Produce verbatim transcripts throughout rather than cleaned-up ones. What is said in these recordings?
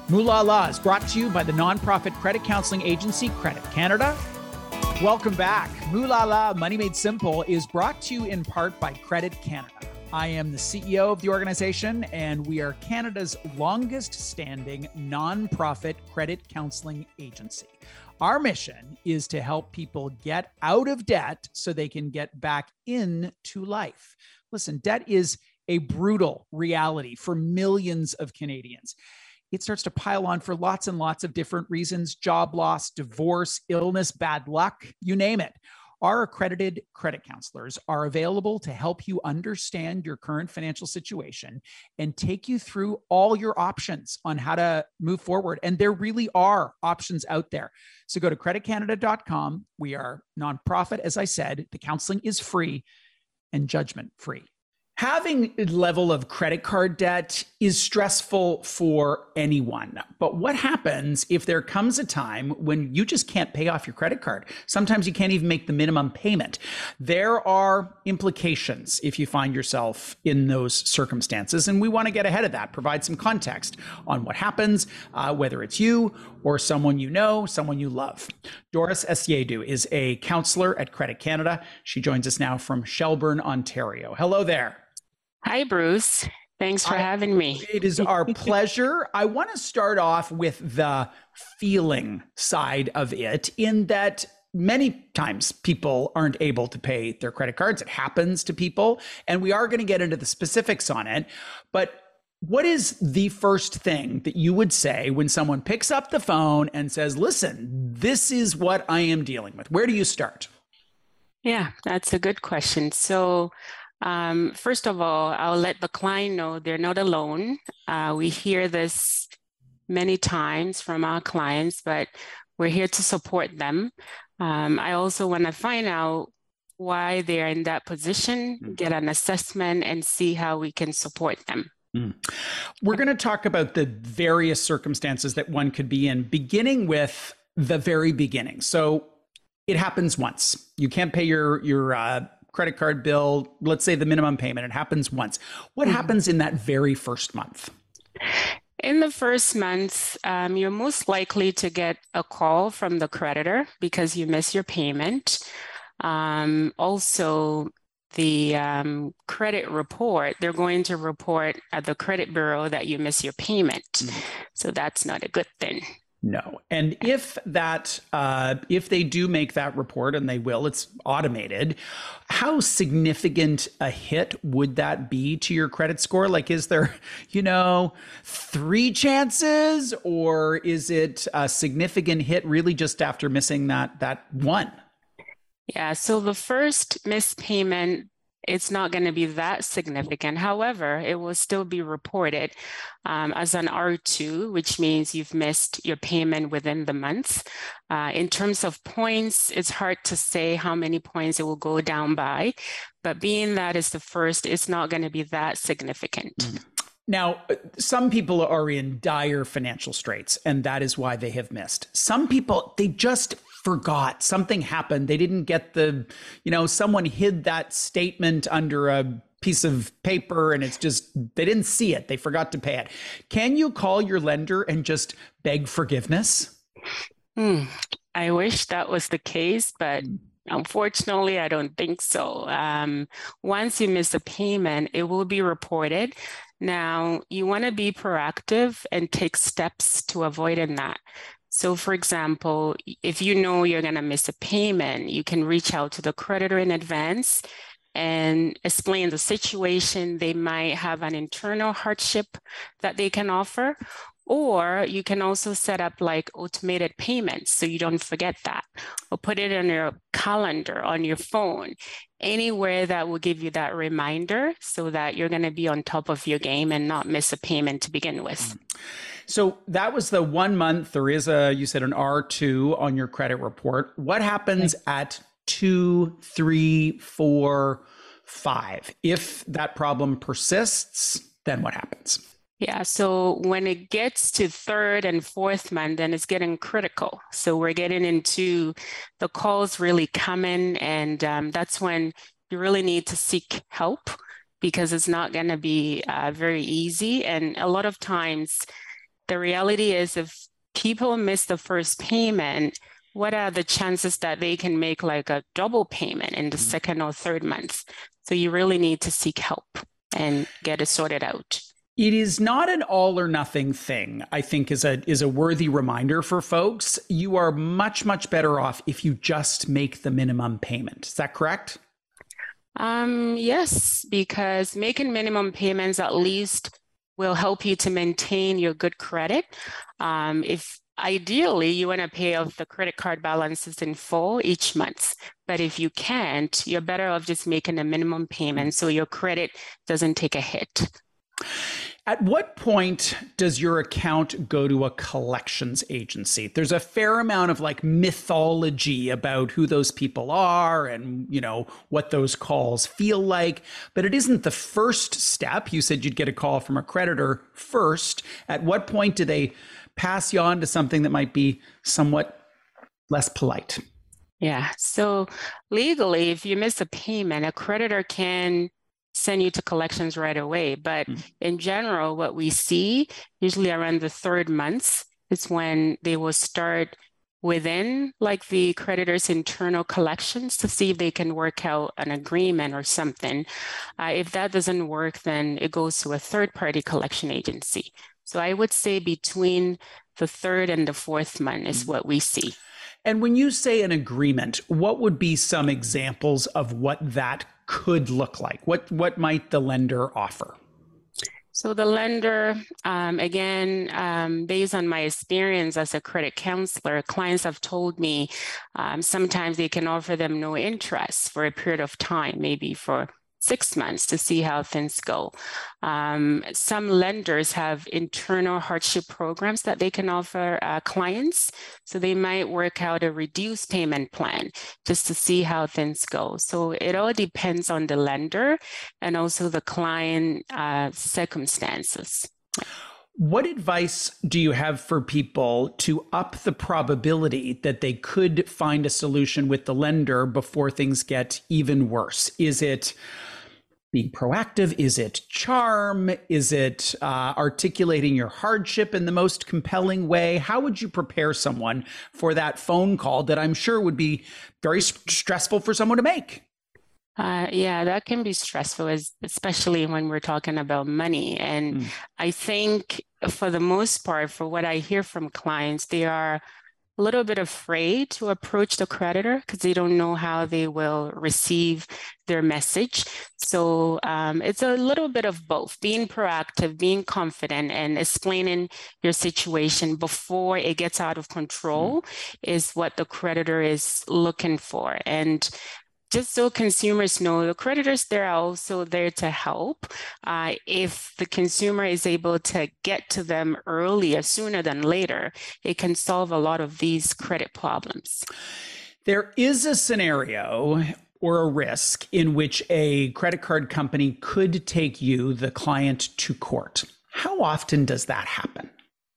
Moolah La is brought to you by the nonprofit credit counseling agency Credit Canada. Welcome back. Moolah La Money Made Simple is brought to you in part by Credit Canada. I am the C E O of the organization, and we are Canada's longest standing nonprofit credit counseling agency. Our mission is to help people get out of debt so they can get back into life. Listen, debt is a brutal reality for millions of Canadians. It starts to pile on for lots and lots of different reasons: job loss, divorce, illness, bad luck, you name it. Our accredited credit counselors are available to help you understand your current financial situation and take you through all your options on how to move forward. And there really are options out there. So go to credit canada dot com. We are nonprofit, as I said. The counseling is free and judgment free. Having a level of credit card debt is stressful for anyone. But what happens if there comes a time when you just can't pay off your credit card? Sometimes you can't even make the minimum payment. There are implications if you find yourself in those circumstances. And we want to get ahead of that, provide some context on what happens, uh, whether it's you or someone you know, someone you love. Doris Asiedu is a counselor at Credit Canada. She joins us now from Shelburne, Ontario. Hello there. Hi, Bruce. Thanks for I, having me. It is our pleasure. I want to start off with the feeling side of it, in that many times people aren't able to pay their credit cards. It happens to people, and we are going to get into the specifics on it. But what is the first thing that you would say when someone picks up the phone and says, listen, this is what I am dealing with? Where do you start? Yeah, that's a good question. So Um, first of all, I'll let the client know they're not alone. Uh, we hear this many times from our clients, but we're here to support them. Um, I also want to find out why they're in that position, get an assessment, and see how we can support them. Mm. We're going to talk about the various circumstances that one could be in, beginning with the very beginning. So it happens once. You can't pay your, your, uh, credit card bill, let's say the minimum payment, it happens once. What mm-hmm. happens in that very first month? In the first month, um, you're most likely to get a call from the creditor because you miss your payment. Um, also, the um, credit report, they're going to report at the credit bureau that you miss your payment. Mm-hmm. So that's not a good thing. No. And if that, uh, if they do make that report, and they will, it's automated, how significant a hit would that be to your credit score? Like, is there, you know, three chances, or is it a significant hit really just after missing that, that one? Yeah. So the first missed payment, it's not going to be that significant. However, it will still be reported um, as an R two, which means you've missed your payment within the month. Uh, in terms of points, it's hard to say how many points it will go down by, but being that is the first, it's not going to be that significant. Mm-hmm. Now, some people are in dire financial straits, and that is why they have missed. Some people, they just forgot. Something happened. They didn't get the, you know, someone hid that statement under a piece of paper, and it's just, they didn't see it. They forgot to pay it. Can you call your lender and just beg forgiveness? Hmm. I wish that was the case, but unfortunately, I don't think so. Um, once you miss a payment, it will be reported. Now, you want to be proactive and take steps to avoiding that. So, for example, if you know you're going to miss a payment, you can reach out to the creditor in advance and explain the situation. They might have an internal hardship that they can offer. Or you can also set up like automated payments so you don't forget that, or put it on your calendar, on your phone, anywhere that will give you that reminder so that you're going to be on top of your game and not miss a payment to begin with. So that was the one month. There is a, you said an R two on your credit report. What happens at two, three, four, five? If that problem persists, then what happens? Yeah, so when it gets to third and fourth month, then it's getting critical. So we're getting into the calls really coming, and um, that's when you really need to seek help, because it's not going to be uh, very easy. And a lot of times the reality is if people miss the first payment, what are the chances that they can make like a double payment in the second or third month? So you really need to seek help and get it sorted out. It is not an all or nothing thing, I think is a is a worthy reminder for folks. You are much, much better off if you just make the minimum payment. Is that correct? Um, yes, because making minimum payments at least will help you to maintain your good credit. Um, if Ideally, you want to pay off the credit card balances in full each month. But if you can't, you're better off just making a minimum payment so your credit doesn't take a hit. At what point does your account go to a collections agency? There's a fair amount of like mythology about who those people are and, you know, what those calls feel like, but it isn't the first step. You said you'd get a call from a creditor first. At what point do they pass you on to something that might be somewhat less polite? Yeah. So legally, if you miss a payment, a creditor can send you to collections right away. But mm. in general, what we see usually around the third month is when they will start within like the creditor's internal collections to see if they can work out an agreement or something. Uh, if that doesn't work, then it goes to a third-party collection agency. So I would say between the third and the fourth month is what we see. And when you say an agreement, what would be some examples of what that could look like? What what might the lender offer? So the lender, um, again, um, based on my experience as a credit counselor, clients have told me um, sometimes they can offer them no interest for a period of time, maybe for six months to see how things go. Um, some lenders have internal hardship programs that they can offer uh, clients. So they might work out a reduced payment plan just to see how things go. So it all depends on the lender and also the client uh, circumstances. What advice do you have for people to up the probability that they could find a solution with the lender before things get even worse? Is it being proactive? Is it charm? Is it uh, articulating your hardship in the most compelling way? How would you prepare someone for that phone call that I'm sure would be very st- stressful for someone to make? Uh, yeah, that can be stressful, especially when we're talking about money. And mm. I think for the most part, for what I hear from clients, they are a little bit afraid to approach the creditor because they don't know how they will receive their message. So um, it's a little bit of both, being proactive, being confident, and explaining your situation before it gets out of control mm. is what the creditor is looking for. And just so consumers know, the creditors, they're also there to help. Uh, if the consumer is able to get to them earlier, sooner than later, it can solve a lot of these credit problems. There is a scenario or a risk in which a credit card company could take you, the client, to court. How often does that happen?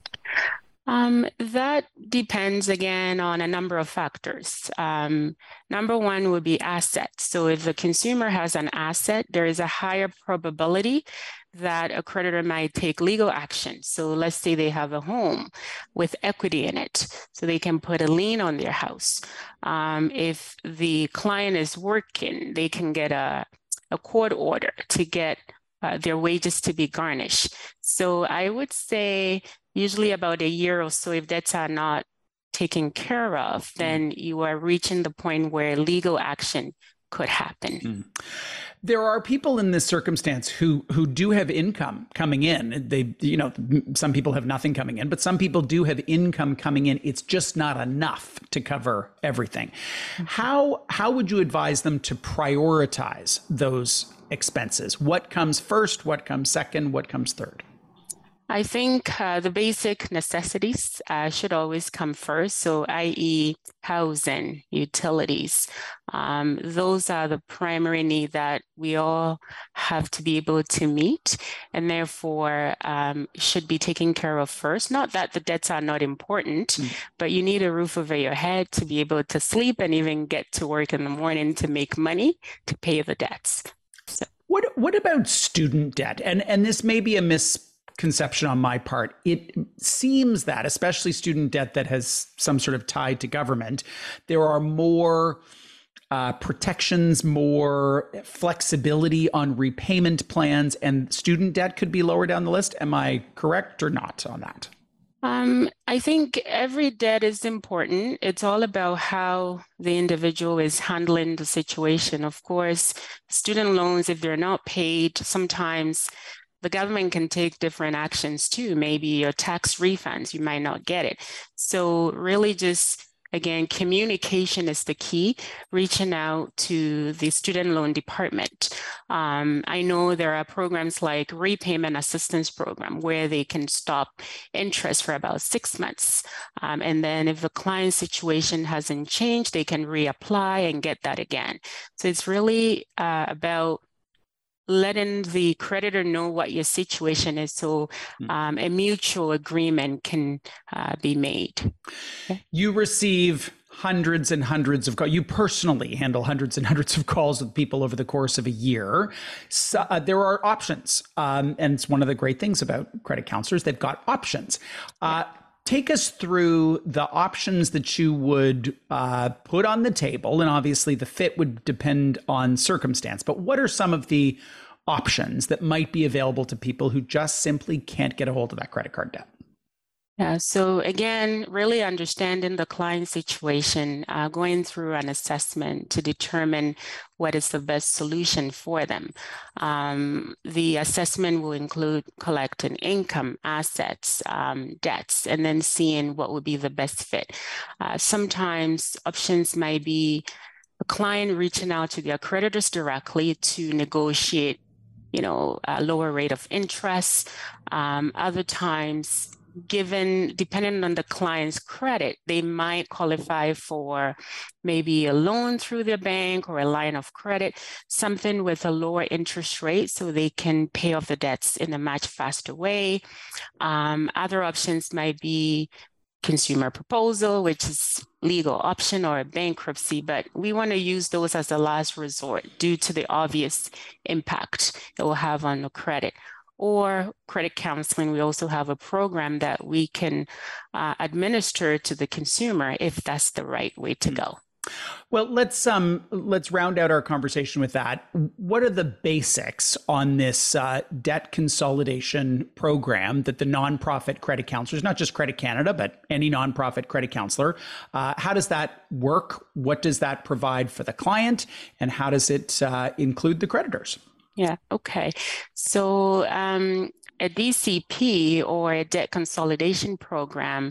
Um, that depends again on a number of factors. Um, number one would be assets. So if the consumer has an asset, there is a higher probability that a creditor might take legal action. So let's say they have a home with equity in it, so they can put a lien on their house. Um, if the client is working, they can get a, a court order to get uh, their wages to be garnished. So I would say usually about a year or so, if debts are not taken care of, then you are reaching the point where legal action could happen. Mm. There are people in this circumstance who who do have income coming in. They, you know, some people have nothing coming in, but some people do have income coming in. It's just not enough to cover everything. Mm-hmm. How how would you advise them to prioritize those expenses? What comes first? What comes second? What comes third? I think uh, the basic necessities uh, should always come first. So, that is housing, utilities. Um, those are the primary need that we all have to be able to meet, and therefore um, should be taken care of first. Not that the debts are not important, mm. but you need a roof over your head to be able to sleep and even get to work in the morning to make money to pay the debts. So. What What about student debt? And and this may be a mis conception on my part. It seems that, especially student debt that has some sort of tie to government, there are more uh, protections, more flexibility on repayment plans, and student debt could be lower down the list. Am I correct or not on that? Um, I think every debt is important. It's all about how the individual is handling the situation. Of course, student loans, if they're not paid, sometimes the government can take different actions too. Maybe your tax refunds, you might not get it. So really just, again, communication is the key, reaching out to the student loan department. Um, I know there are programs like repayment assistance program where they can stop interest for about six months. Um, and then if the client situation hasn't changed, they can reapply and get that again. So it's really uh, about letting the creditor know what your situation is so um, a mutual agreement can uh, be made. Okay. You receive hundreds and hundreds of calls. You personally handle hundreds and hundreds of calls with people over the course of a year. So, uh, there are options. Um, and it's one of the great things about credit counselors. They've got options. Uh, Take us through the options that you would uh, put on the table. And obviously the fit would depend on circumstance. But what are some of the options that might be available to people who just simply can't get a hold of that credit card debt? Yeah, so again, really understanding the client situation, uh, going through an assessment to determine what is the best solution for them. Um, the assessment will include collecting income, assets, um, debts, and then seeing what would be the best fit. Uh, sometimes options might be a client reaching out to their creditors directly to negotiate, you know, a lower rate of interest. Um, other times, given, depending on the client's credit, they might qualify for maybe a loan through their bank or a line of credit, something with a lower interest rate so they can pay off the debts in a much faster way. Um, other options might be consumer proposal, which is legal option, or bankruptcy, but we want to use those as a last resort due to the obvious impact it will have on the credit. Or credit counseling, we also have a program that we can uh, administer to the consumer if that's the right way to go. Well, let's um let's round out our conversation with that. What are the basics on this uh, debt consolidation program that the nonprofit credit counselors, not just Credit Canada, but any nonprofit credit counselor, uh, how does that work? What does that provide for the client, and how does it uh, include the creditors? Yeah, okay. So um, a D C P, or a debt consolidation program,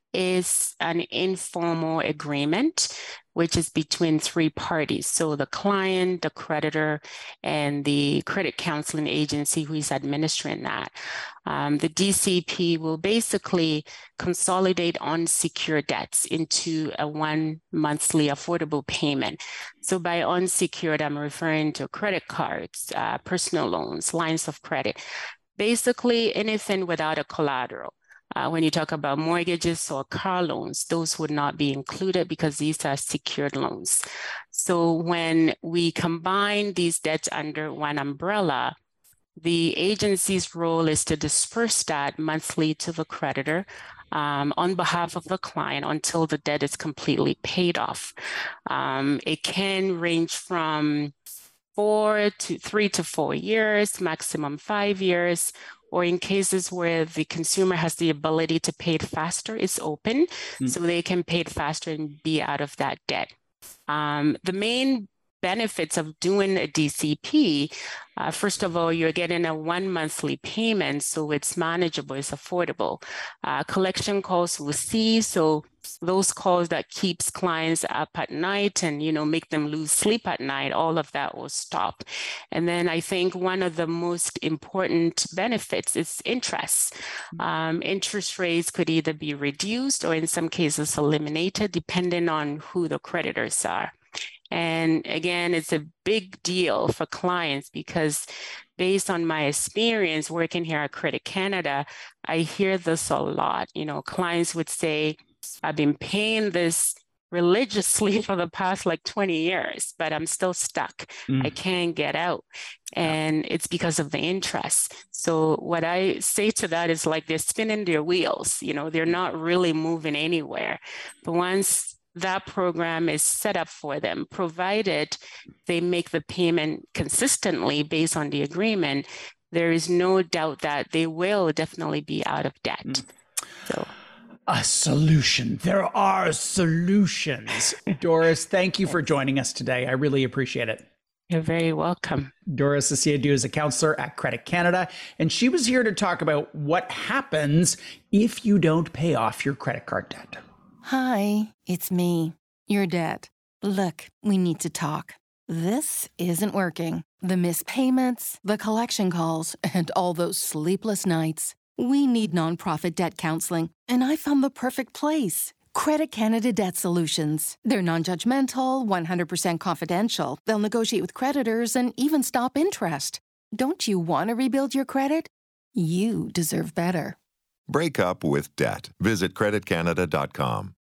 is an informal agreement which is between three parties. So the client, the creditor, and the credit counseling agency who is administering that. Um, the D C P will basically consolidate unsecured debts into a one monthly affordable payment. So by unsecured, I'm referring to credit cards, uh, personal loans, lines of credit, basically anything without a collateral. Uh, when you talk about mortgages or car loans, those would not be included because these are secured loans. So when we combine these debts under one umbrella, the agency's role is to disperse that monthly to the creditor um, on behalf of the client until the debt is completely paid off. Um, it can range from four to three to four years, maximum five years, or in cases where the consumer has the ability to pay it faster, it's open, mm. so they can pay it faster and be out of that debt. Um, the main benefits of doing a D C P, uh, first of all, you're getting a one monthly payment, so it's manageable, it's affordable. Uh, collection calls will cease, so those calls that keeps clients up at night and, you know, make them lose sleep at night, all of that will stop. And then I think one of the most important benefits is interest. Um, interest rates could either be reduced or in some cases eliminated, depending on who the creditors are. And again, it's a big deal for clients because based on my experience working here at Credit Canada, I hear this a lot. You know, clients would say, I've been paying this religiously for the past like twenty years, but I'm still stuck. Mm. I can't get out. And it's because of the interest. So what I say to that is like they're spinning their wheels, you know, they're not really moving anywhere. But once that program is set up for them, provided they make the payment consistently based on the agreement, there is no doubt that they will definitely be out of debt. Mm. So. A solution. There are solutions. Doris, thank you for joining us today. I really appreciate it. You're very welcome. Doris Asiedu is a counselor at Credit Canada, and she was here to talk about what happens if you don't pay off your credit card debt. Hi, it's me, your debt. Look, we need to talk. This isn't working. The missed payments, the collection calls, and all those sleepless nights. We need nonprofit debt counseling, and I found the perfect place. Credit Canada Debt Solutions. They're non-judgmental, one hundred percent confidential. They'll negotiate with creditors and even stop interest. Don't you want to rebuild your credit? You deserve better. Break up with debt. Visit credit canada dot com.